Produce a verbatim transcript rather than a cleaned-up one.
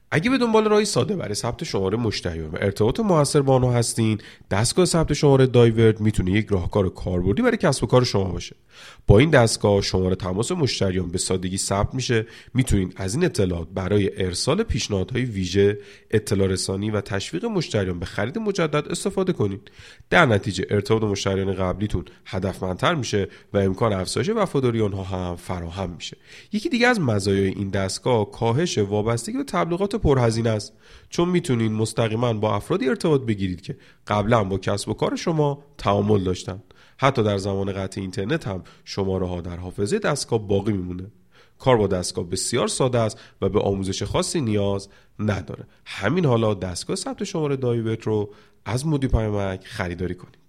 اگه به دنبال راهی ساده برای ثبت شماره مشتریان و ارتباط موثر با آنها هستین، دستگاه ثبت شماره دایورت میتونه یک راهکار کاربردی برای کسب و کار شما باشه. با این دستگاه شماره تماس مشتریان به سادگی ثبت میشه. میتونین از این اطلاعات برای ارسال پیشنهادهای ویژه، اطلاع رسانی و تشویق مشتریان به خرید مجدد استفاده کنین. در نتیجه ارتباط مشتریان قبلیتون هدفمندتر میشه و امکان افزایش وفاداری آنها هم فراهم میشه. یکی دیگه از مزایای این دستگاه کاهش وابستگی به تبلیغات پرهزینه است، چون میتونین مستقیما با افرادی ارتباط بگیرید که قبلا با کسب و کار شما تعامل داشتن. حتی در زمان قطع اینترنت هم شماره ها در حافظه دستگاه باقی میمونه. کار با دستگاه بسیار ساده است و به آموزش خاصی نیاز نداره. همین حالا دستگاه ثبت شماره دایورت رو از مودی پیامک خریداری کنید.